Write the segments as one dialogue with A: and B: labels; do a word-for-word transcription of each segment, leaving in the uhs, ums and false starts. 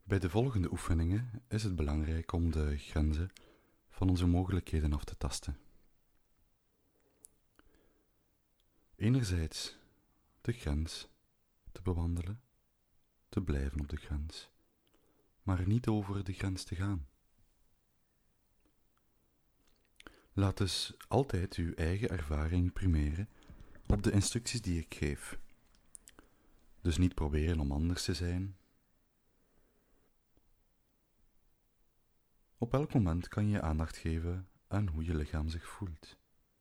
A: Bij de volgende oefeningen is het belangrijk om de grenzen van onze mogelijkheden af te tasten. Enerzijds de grens te bewandelen, te blijven op de grens, maar niet over de grens te gaan. Laat dus altijd uw eigen ervaring primeren op de instructies die ik geef. Dus niet proberen om anders te zijn. Op elk moment kan je aandacht geven aan hoe je lichaam zich voelt.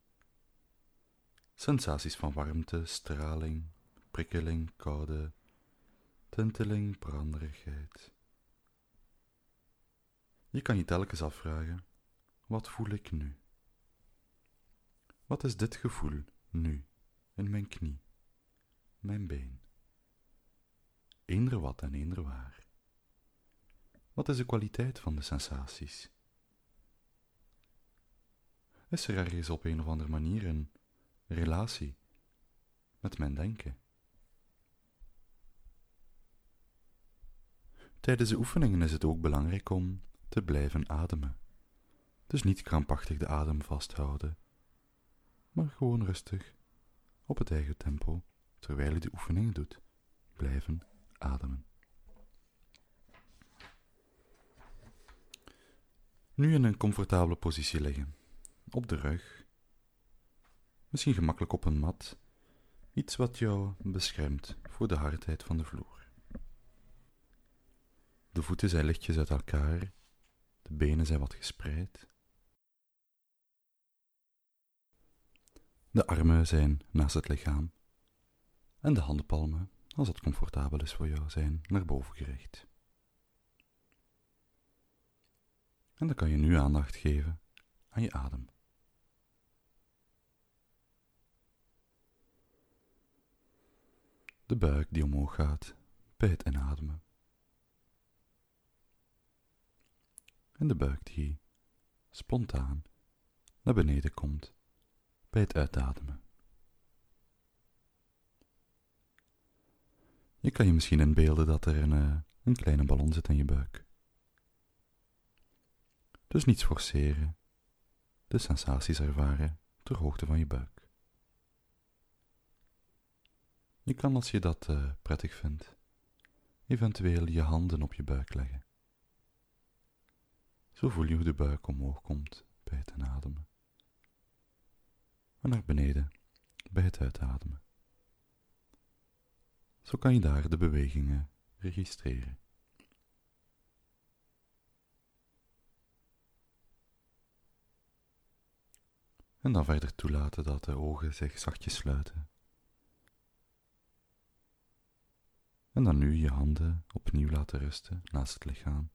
A: Sensaties van warmte, straling, prikkeling, koude, tinteling, branderigheid. Je kan je telkens afvragen, wat voel ik nu? Wat is dit gevoel nu in mijn knie, mijn been? Eender wat en eender waar. Wat is de kwaliteit van de sensaties? Is er ergens op een of andere manier een relatie met mijn denken? Tijdens de oefeningen is het ook belangrijk om te blijven ademen. Dus niet krampachtig de adem vasthouden, maar gewoon rustig, op het eigen tempo, terwijl je de oefeningen doet, blijven ademen. Nu in een comfortabele positie liggen, op de rug, misschien gemakkelijk op een mat, iets wat jou beschermt voor de hardheid van de vloer. De voeten zijn lichtjes uit elkaar, de benen zijn wat gespreid. De armen zijn naast het lichaam en de handenpalmen, als het comfortabel is voor jou, zijn naar boven gericht. En dan kan je nu aandacht geven aan je adem. De buik die omhoog gaat bij het inademen. En de buik die spontaan naar beneden komt bij het uitademen. Je kan je misschien inbeelden dat er een, uh, een kleine ballon zit in je buik. Dus niets forceren, de sensaties ervaren ter hoogte van je buik. Je kan, als je dat uh, prettig vindt, eventueel je handen op je buik leggen. Zo voel je hoe de buik omhoog komt bij het inademen. En naar beneden bij het uitademen. Zo kan je daar de bewegingen registreren. En dan verder toelaten dat de ogen zich zachtjes sluiten. En dan nu je handen opnieuw laten rusten naast het lichaam.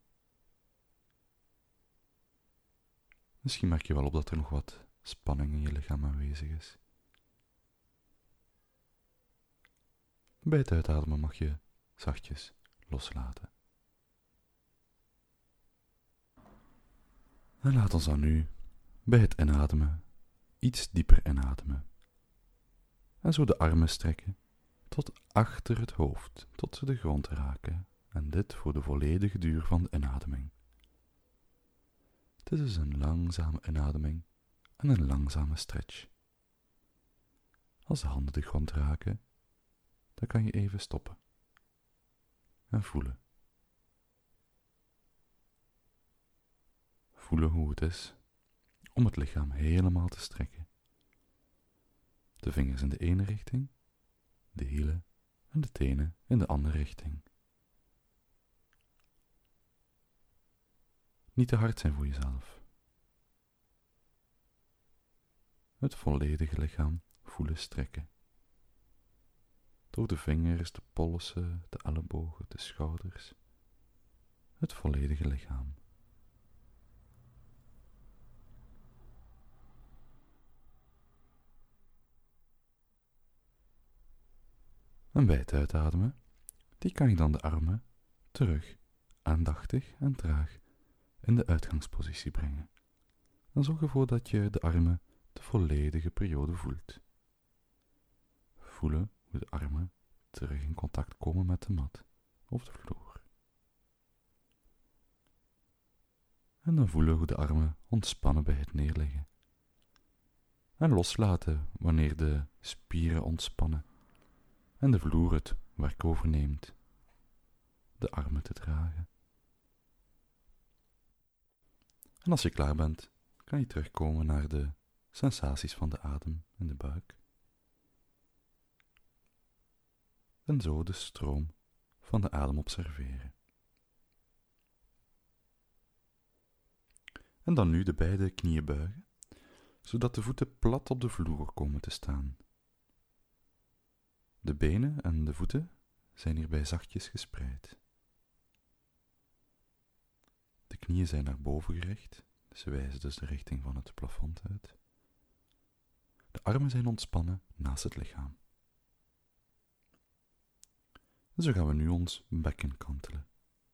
A: Misschien merk je wel op dat er nog wat spanning in je lichaam aanwezig is. Bij het uitademen mag je zachtjes loslaten. En laat ons dan nu bij het inademen iets dieper inademen. En zo de armen strekken tot achter het hoofd, tot ze de grond raken. En dit voor de volledige duur van de inademing. Het is dus een langzame inademing en een langzame stretch. Als de handen de grond raken, dan kan je even stoppen en voelen. Voelen hoe het is om het lichaam helemaal te strekken. De vingers in de ene richting, de hielen en de tenen in de andere richting. Niet te hard zijn voor jezelf. Het volledige lichaam voelen strekken. Door de vingers, de polsen, de ellebogen, de schouders. Het volledige lichaam. En bij het uitademen, die kan je dan de armen terug, aandachtig en traag, in de uitgangspositie brengen. En zorg ervoor dat je de armen de volledige periode voelt. Voelen hoe de armen terug in contact komen met de mat of de vloer. En dan voelen hoe de armen ontspannen bij het neerleggen. En loslaten wanneer de spieren ontspannen en de vloer het werk overneemt de armen te dragen. En als je klaar bent, kan je terugkomen naar de sensaties van de adem in de buik. En zo de stroom van de adem observeren. En dan nu de beide knieën buigen, zodat de voeten plat op de vloer komen te staan. De benen en de voeten zijn hierbij zachtjes gespreid. De knieën zijn naar boven gericht, ze wijzen dus de richting van het plafond uit. De armen zijn ontspannen naast het lichaam. En zo gaan we nu ons bekken kantelen.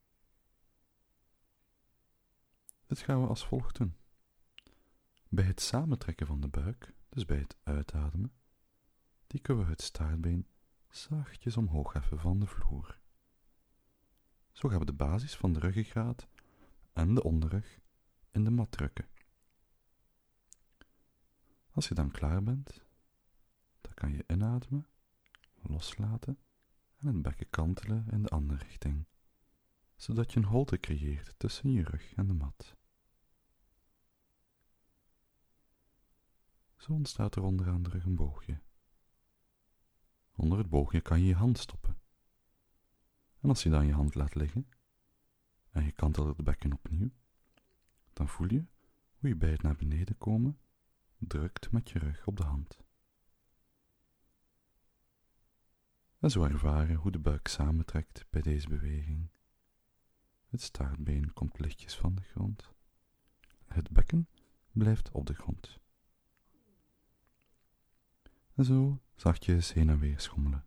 A: Dit gaan we als volgt doen. Bij het samentrekken van de buik, dus bij het uitademen, tikken we het staartbeen zachtjes omhoog heffen van de vloer. Zo gaan we de basis van de ruggengraat en de onderrug in de mat drukken. Als je dan klaar bent, dan kan je inademen, loslaten en het bekken kantelen in de andere richting, zodat je een holte creëert tussen je rug en de mat. Zo ontstaat er onderaan de rug een boogje. Onder het boogje kan je je hand stoppen. En als je dan je hand laat liggen en je kantelt het bekken opnieuw, dan voel je hoe je bij het naar beneden komen drukt met je rug op de hand. En zo ervaren hoe de buik samentrekt bij deze beweging. Het staartbeen komt lichtjes van de grond. Het bekken blijft op de grond. En zo zachtjes heen en weer schommelen.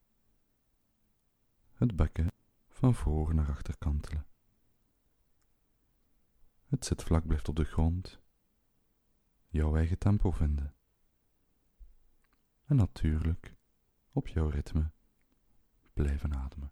A: Het bekken van voor naar achter kantelen. Het zitvlak blijft op de grond. Jouw eigen tempo vinden. En natuurlijk, op jouw ritme, blijven ademen.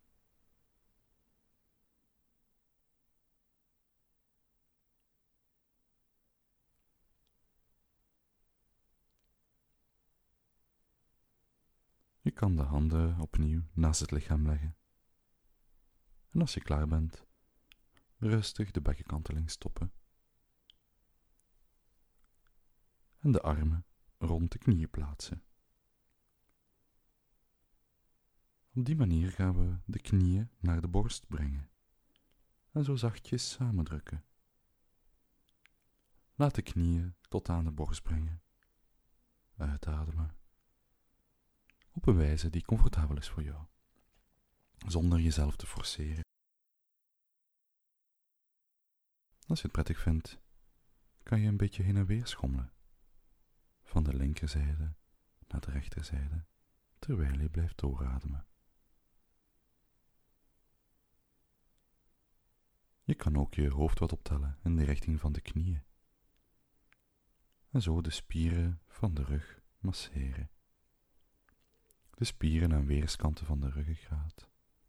A: Je kan de handen opnieuw naast het lichaam leggen. En als je klaar bent, rustig de bekkenkanteling stoppen. En de armen rond de knieën plaatsen. Op die manier gaan we de knieën naar de borst brengen en zo zachtjes samendrukken. Laat de knieën tot aan de borst brengen. Uitademen. Op een wijze die comfortabel is voor jou, zonder jezelf te forceren. Als je het prettig vindt, kan je een beetje heen en weer schommelen. Van de linkerzijde naar de rechterzijde, terwijl je blijft doorademen. Je kan ook je hoofd wat optellen in de richting van de knieën. En zo de spieren van de rug masseren. De spieren aan weerskanten van de ruggengraat.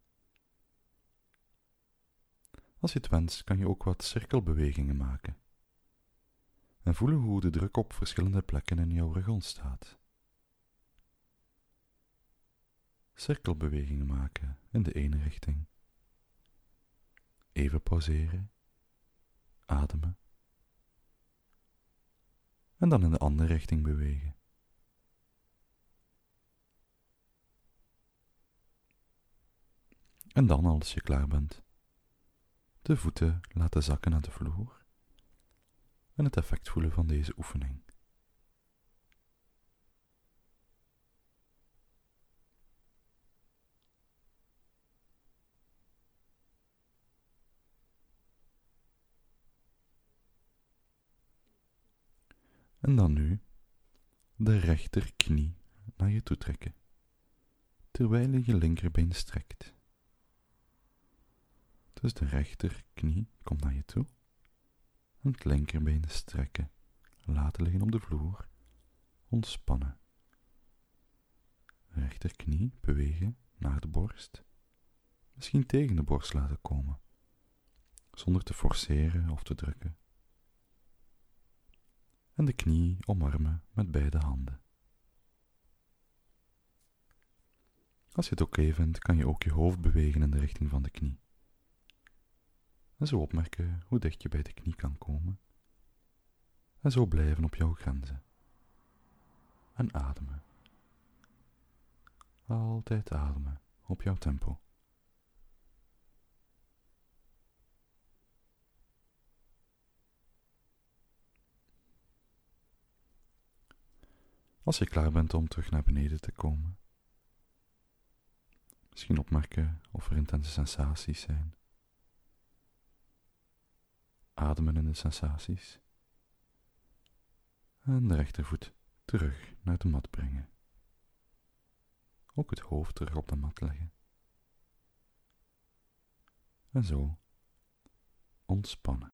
A: Als je het wenst, kan je ook wat cirkelbewegingen maken. En voelen hoe de druk op verschillende plekken in jouw rug ontstaat. Cirkelbewegingen maken in de ene richting. Even pauzeren. Ademen. En dan in de andere richting bewegen. En dan, als je klaar bent, de voeten laten zakken naar de vloer en het effect voelen van deze oefening. En dan nu de rechterknie naar je toe trekken, terwijl je je linkerbeen strekt. Dus de rechterknie komt naar je toe en het linkerbeen strekken, laten liggen op de vloer, ontspannen. Rechterknie bewegen naar de borst, misschien tegen de borst laten komen, zonder te forceren of te drukken. En de knie omarmen met beide handen. Als je het oké vindt, kan je ook je hoofd bewegen in de richting van de knie. En zo opmerken hoe dicht je bij de knie kan komen. En zo blijven op jouw grenzen. En ademen. Altijd ademen op jouw tempo. Als je klaar bent om terug naar beneden te komen, misschien opmerken of er intense sensaties zijn. Ademen in de sensaties. En de rechtervoet terug naar de mat brengen. Ook het hoofd terug op de mat leggen. En zo ontspannen.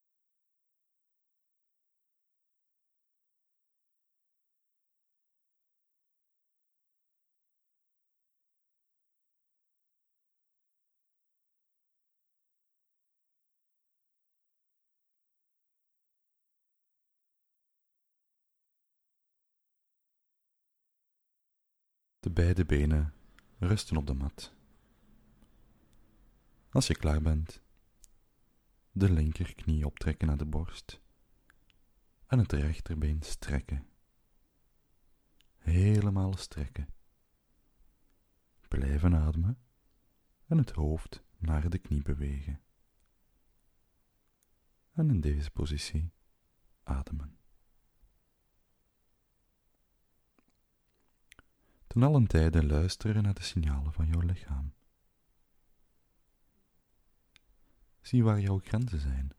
A: De beide benen rusten op de mat. Als je klaar bent, de linkerknie optrekken naar de borst en het rechterbeen strekken. Helemaal strekken. Blijven ademen en het hoofd naar de knie bewegen. En in deze positie ademen. Ten allen tijde luisteren naar de signalen van jouw lichaam. Zie waar jouw grenzen zijn.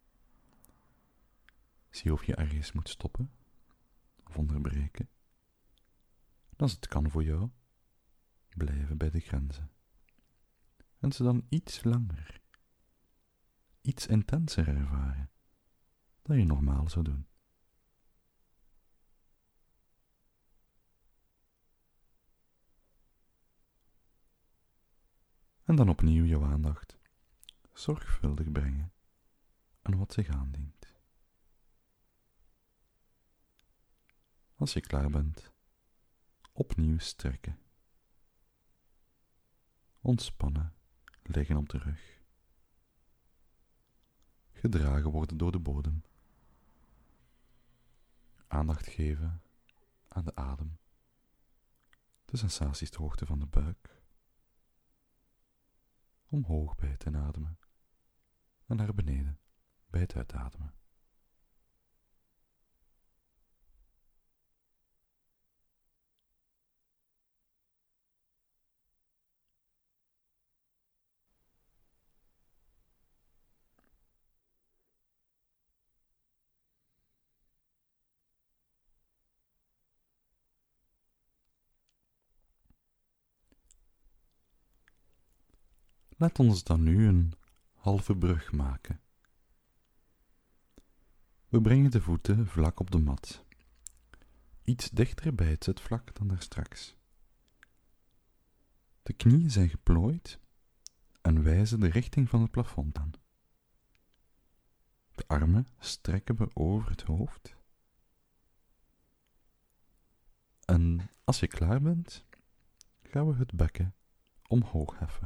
A: Zie of je ergens moet stoppen of onderbreken. En als het kan voor jou, blijven bij de grenzen. En ze dan iets langer, iets intenser ervaren dan je normaal zou doen. En dan opnieuw jouw aandacht zorgvuldig brengen aan wat zich aandient. Als je klaar bent, opnieuw strekken. Ontspannen, liggen op de rug. Gedragen worden door de bodem. Aandacht geven aan de adem. De sensaties ter hoogte van de buik. Omhoog bij het inademen en naar beneden bij het uitademen. Laat ons dan nu een halve brug maken. We brengen de voeten vlak op de mat, iets dichter bij het zitvlak dan daarstraks. De knieën zijn geplooid en wijzen de richting van het plafond aan. De armen strekken we over het hoofd. En als je klaar bent, gaan we het bekken omhoog heffen.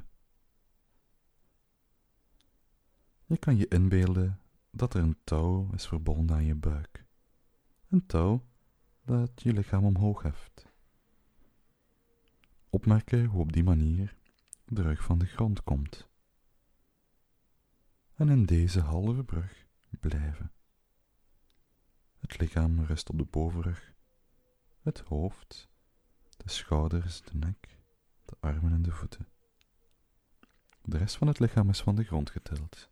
A: Je kan je inbeelden dat er een touw is verbonden aan je buik. Een touw dat je lichaam omhoog heft. Opmerken hoe op die manier de rug van de grond komt. En in deze halve brug blijven. Het lichaam rust op de bovenrug, het hoofd, de schouders, de nek, de armen en de voeten. De rest van het lichaam is van de grond getild.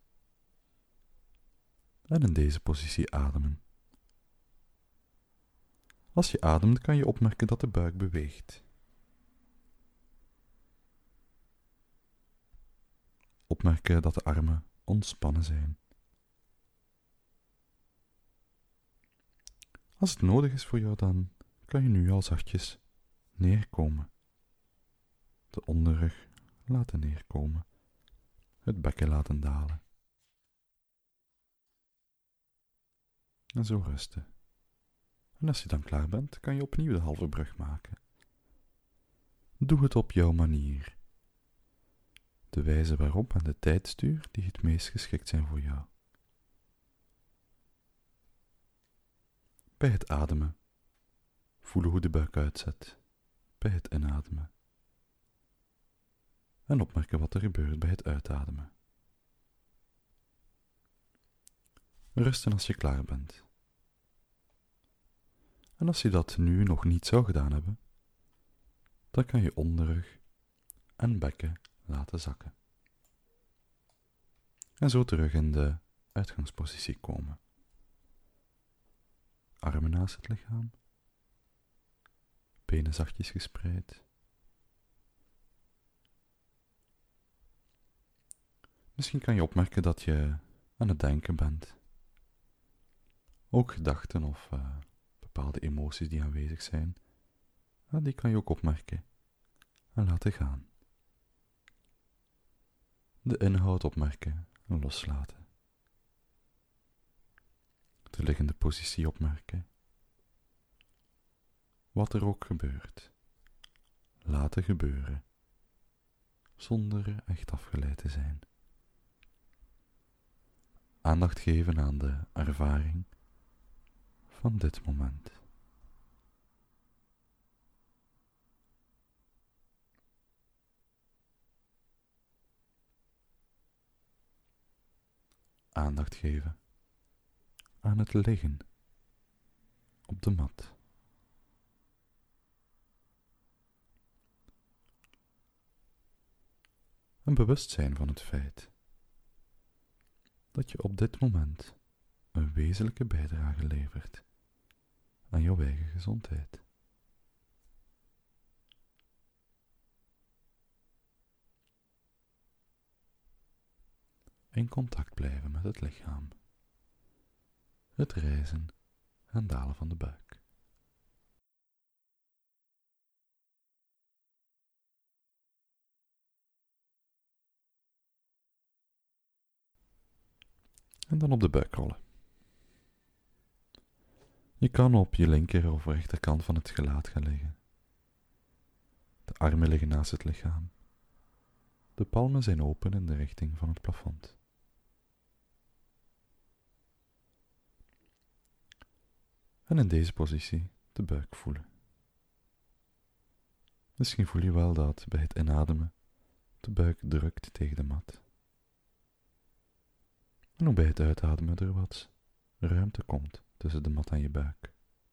A: En in deze positie ademen. Als je ademt kan je opmerken dat de buik beweegt. Opmerken dat de armen ontspannen zijn. Als het nodig is voor jou, dan kan je nu al zachtjes neerkomen. De onderrug laten neerkomen. Het bekken laten dalen. En zo rusten. En als je dan klaar bent, kan je opnieuw de halve brug maken. Doe het op jouw manier. De wijze waarop en de tijdstuur die het meest geschikt zijn voor jou. Bij het ademen, voelen hoe de buik uitzet. Bij het inademen. En opmerken wat er gebeurt bij het uitademen. Rusten als je klaar bent. En als je dat nu nog niet zou gedaan hebben, dan kan je onderrug en bekken laten zakken. En zo terug in de uitgangspositie komen. Armen naast het lichaam. Benen zachtjes gespreid. Misschien kan je opmerken dat je aan het denken bent. Ook gedachten of uh, bepaalde emoties die aanwezig zijn, uh, die kan je ook opmerken en laten gaan. De inhoud opmerken en loslaten. De liggende positie opmerken. Wat er ook gebeurt, laten gebeuren, zonder echt afgeleid te zijn. Aandacht geven aan de ervaring van dit moment. Aandacht geven aan het liggen op de mat. Een bewustzijn van het feit dat je op dit moment een wezenlijke bijdrage levert aan jouw eigen gezondheid. In contact blijven met het lichaam, het rijzen en dalen van de buik. En dan op de buik rollen. Je kan op je linker of rechterkant van het gelaat gaan liggen. De armen liggen naast het lichaam. De palmen zijn open in de richting van het plafond. En in deze positie de buik voelen. Misschien voel je wel dat bij het inademen de buik drukt tegen de mat. En ook bij het uitademen er wat ruimte komt tussen de mat en je buik.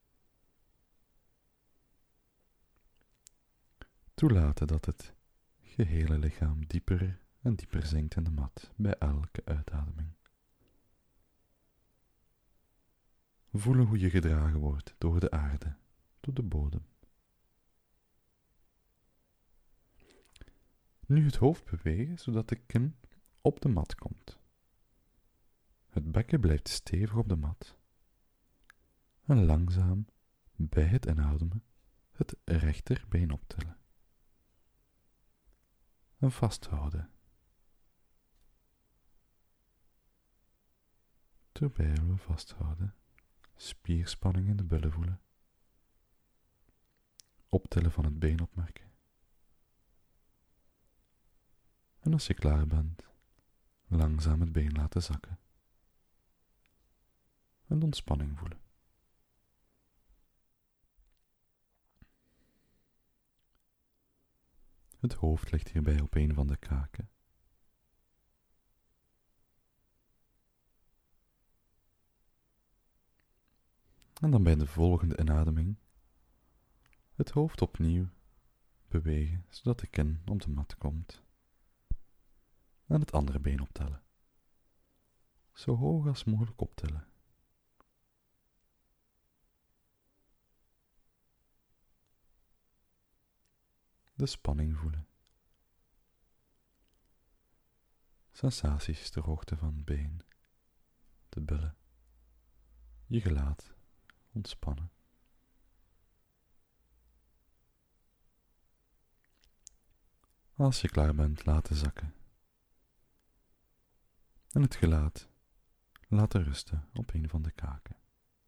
A: Toelaten dat het gehele lichaam dieper en dieper zinkt in de mat bij elke uitademing. Voelen hoe je gedragen wordt door de aarde, door de bodem. Nu het hoofd bewegen zodat de kin op de mat komt. Het bekken blijft stevig op de mat. En langzaam, bij het inademen, het rechterbeen optillen. En vasthouden. Terwijl we vasthouden, spierspanning in de billen voelen. Optillen van het been opmerken. En als je klaar bent, langzaam het been laten zakken. En de ontspanning voelen. Het hoofd ligt hierbij op een van de kaken. En dan bij de volgende inademing het hoofd opnieuw bewegen, zodat de kin op de mat komt. En het andere been optillen. Zo hoog als mogelijk optillen. De spanning voelen. Sensaties ter hoogte van het been, de billen, je gelaat ontspannen. Als je klaar bent, laten zakken. En het gelaat laten rusten op een van de kaken.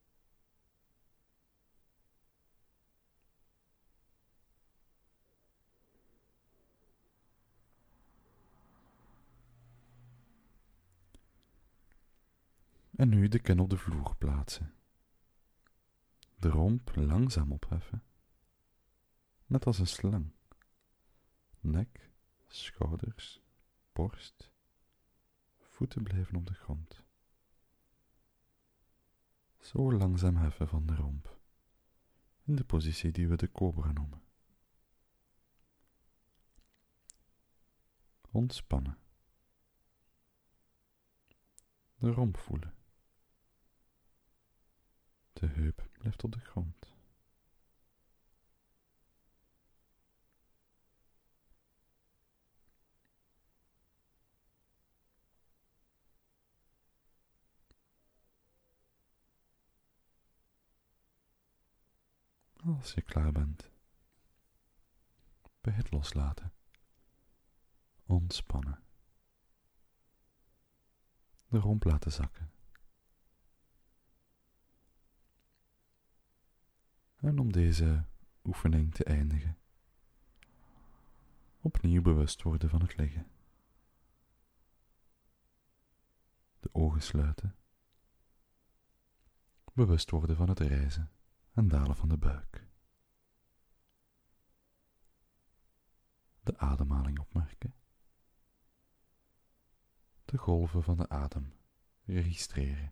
A: En nu de kin op de vloer plaatsen. De romp langzaam opheffen, net als een slang. Nek, schouders, borst, voeten blijven op de grond. Zo langzaam heffen van de romp, in de positie die we de cobra noemen. Ontspannen. De romp voelen. De heup blijft op de grond. Als je klaar bent, bij het loslaten, ontspannen. De romp laten zakken. En om deze oefening te eindigen, opnieuw bewust worden van het liggen. De ogen sluiten. Bewust worden van het rijzen en dalen van de buik. De ademhaling opmerken. De golven van de adem registreren.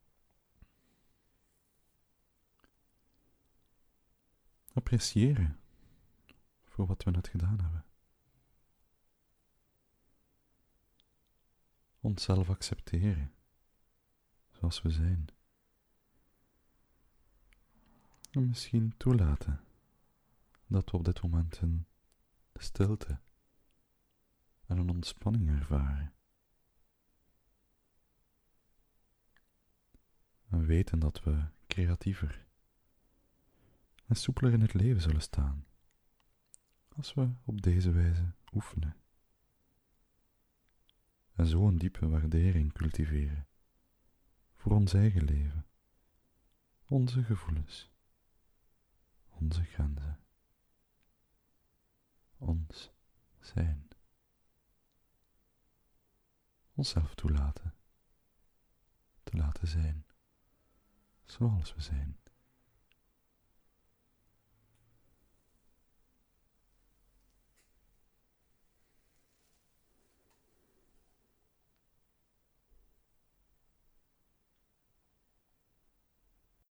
A: Appreciëren voor wat we net gedaan hebben. Onszelf accepteren zoals we zijn. En misschien toelaten dat we op dit moment een stilte en een ontspanning ervaren. En weten dat we creatiever en soepeler in het leven zullen staan als we op deze wijze oefenen. En zo een diepe waardering cultiveren voor ons eigen leven, onze gevoelens, onze grenzen, ons zijn. Onszelf toelaten, te laten zijn, zoals we zijn.